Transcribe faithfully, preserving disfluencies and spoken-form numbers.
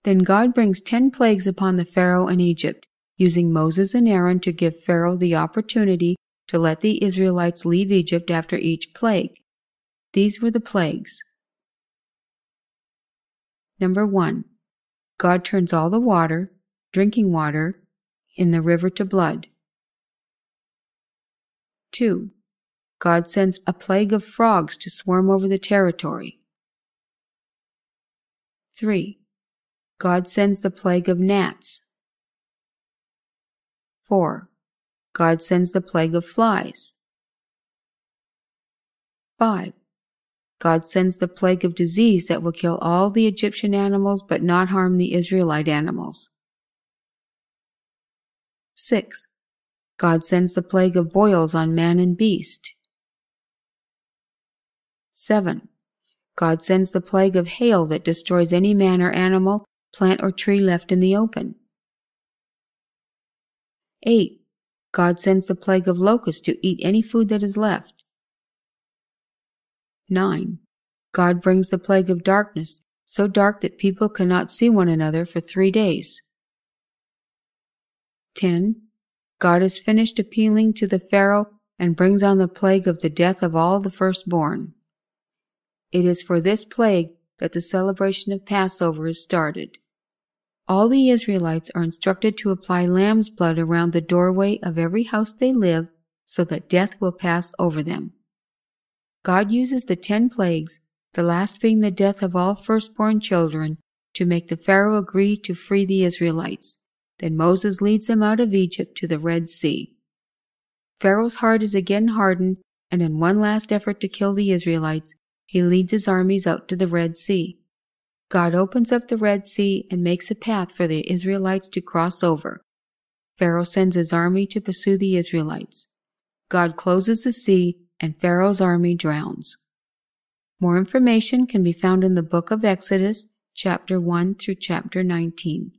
Then God brings ten plagues upon the Pharaoh and Egypt, using Moses and Aaron to give Pharaoh the opportunity to let the Israelites leave Egypt after each plague. These were the plagues. Number one, God turns all the water, drinking water, in the river to blood. Two, God sends a plague of frogs to swarm over the territory. Three, God sends the plague of gnats. Four, God sends the plague of flies. Five, God sends the plague of disease that will kill all the Egyptian animals but not harm the Israelite animals. Six, God sends the plague of boils on man and beast. Seven, God sends the plague of hail that destroys any man or animal, plant or tree left in the open. Eight, God sends the plague of locusts to eat any food that is left. Nine, God brings the plague of darkness, so dark that people cannot see one another for three days. Ten, God has finished appealing to the Pharaoh and brings on the plague of the death of all the firstborn. It is for this plague that the celebration of Passover is started. All the Israelites are instructed to apply lamb's blood around the doorway of every house they live so that death will pass over them. God uses the ten plagues, the last being the death of all firstborn children, to make the Pharaoh agree to free the Israelites. Then Moses leads them out of Egypt to the Red Sea. Pharaoh's heart is again hardened, and in one last effort to kill the Israelites, he leads his armies out to the Red Sea. God opens up the Red Sea and makes a path for the Israelites to cross over. Pharaoh sends his army to pursue the Israelites. God closes the sea, and Pharaoh's army drowns. More information can be found in the book of Exodus, chapter one through chapter nineteen.